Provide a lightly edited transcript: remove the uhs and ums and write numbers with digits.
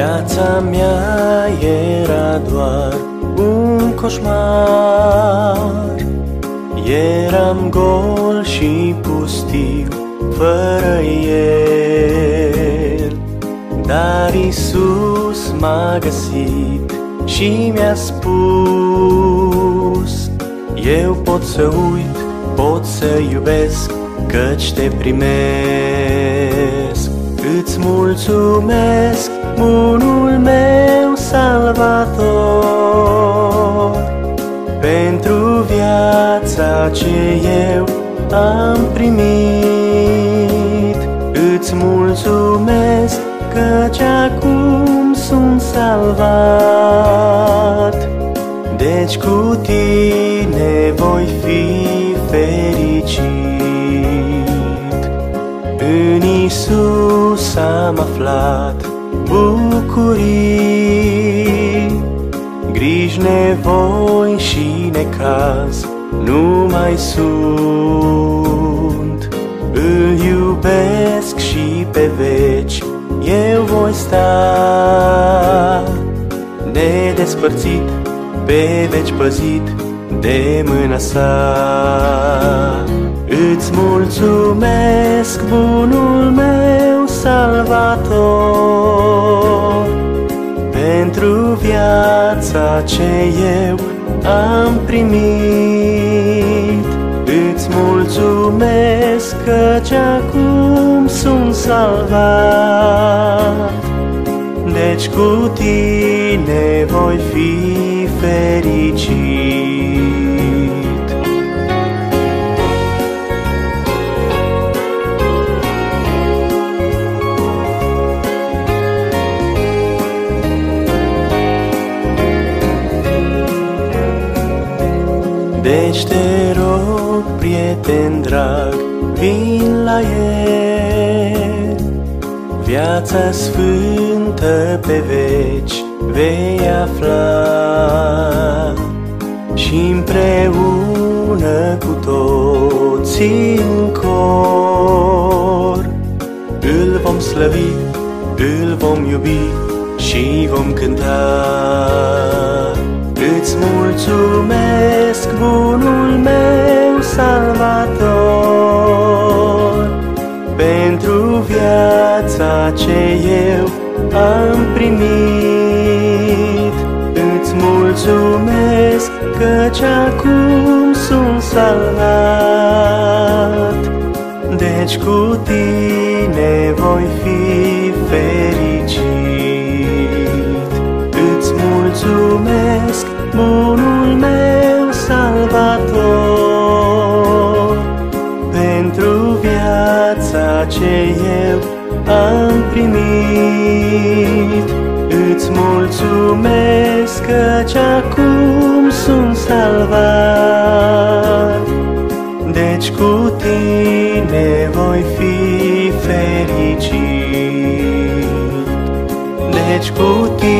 Viața mea era doar un coșmar, eram gol și pustiu, fără El. Dar Iisus m-a găsit și mi-a spus: eu pot să uit, pot să iubesc, căci te primesc. Îți mulțumesc, bunul meu salvator, pentru viața ce eu am primit. Îți mulțumesc, căci acum sunt salvat. Deci cu tine voi fi fericit. În Iisus am aflat bucurii, griji, nevoi și necaz nu mai sunt. Îl iubesc și pe veci eu voi sta, nedespărțit, pe veci păzit de mâna sa. Îți mulțumesc, bunul meu salvator, pentru viața ce eu am primit. Îți mulțumesc, căci acum sunt salvat. Deci cu tine voi fi fericit. Deci te rog, prieten drag, vin la El. Viața sfântă pe veci vei afla și împreună cu toții în cor îl vom slăvi, îl vom iubi și vom cânta. Îți mulțumesc, bunul meu salvator, pentru viața ce eu am primit. Îți mulțumesc, căci acum sunt salvat. Deci cu tine voi fi fericit. Îți mulțumesc, bunul meu salvator, pentru viața ce eu am primit. Îți mulțumesc, căci acum sunt salvat. Deci cu tine voi fi fericit. Deci cu tine